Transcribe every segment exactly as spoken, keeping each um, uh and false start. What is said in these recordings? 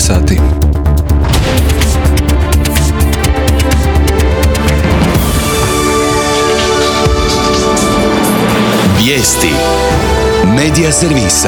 sati. Vijesti Medija servisa.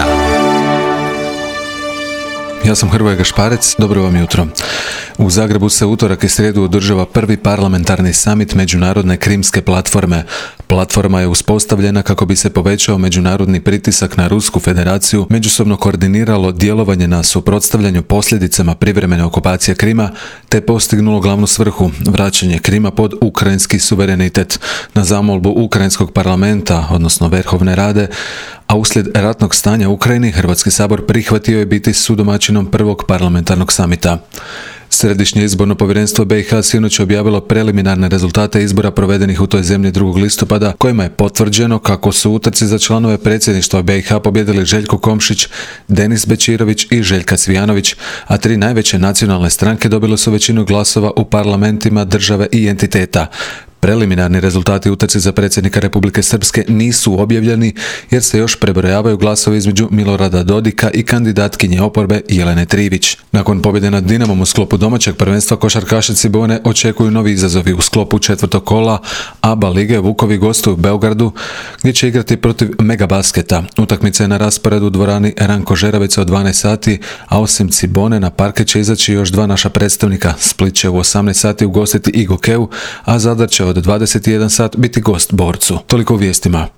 Ja sam Hrvoje Gašparec, dobro vam jutro. U Zagrebu se utorak i srijedu održava prvi parlamentarni samit Međunarodne krimske platforme. Platforma je uspostavljena kako bi se povećao međunarodni pritisak na Rusku federaciju, međusobno koordiniralo djelovanje na suprotstavljanju posljedicama privremene okupacije Krima, te postignulo glavnu svrhu, vraćanje Krima pod ukrajinski suverenitet. Na zamolbu ukrajinskog parlamenta, odnosno Verhovne Rade, a uslijed ratnog stanja u Ukrajini, Hrvatski sabor prihvatio je biti sudomaćinom prvog parlamentarnog samita. Središnje izborno povjerenstvo B i H sinoć je objavilo preliminarne rezultate izbora provedenih u toj zemlji drugog listopada, kojima je potvrđeno kako su u utrci za članove predsjedništva B i H pobijedili Željko Komšić, Denis Bećirović i Željka Cvijanović, a tri najveće nacionalne stranke dobile su većinu glasova u parlamentima države i entiteta. Preliminarni rezultati utrci za predsjednika Republike Srpske nisu objavljeni jer se još prebrojavaju glasovi između Milorada Dodika i kandidatkinje oporbe Jelene Trivić. Nakon pobjede nad Dinamom u sklopu domaćeg prvenstva košarkaši Cibone očekuju novi izazovi u sklopu četvrtog kola A B A lige. Vukovi gostuju u Beogradu gdje će igrati protiv Megabasketa. Utakmica je na rasporedu u dvorani Ranko Žeravica od dvanaest sati, a osim Cibone na parket će izaći još dva naša predstavnika. Split će u osamnaest sati ugostiti Igokeu, a Zadar će od dvadeset jedan sat biti gost Borcu. Toliko u vijestima.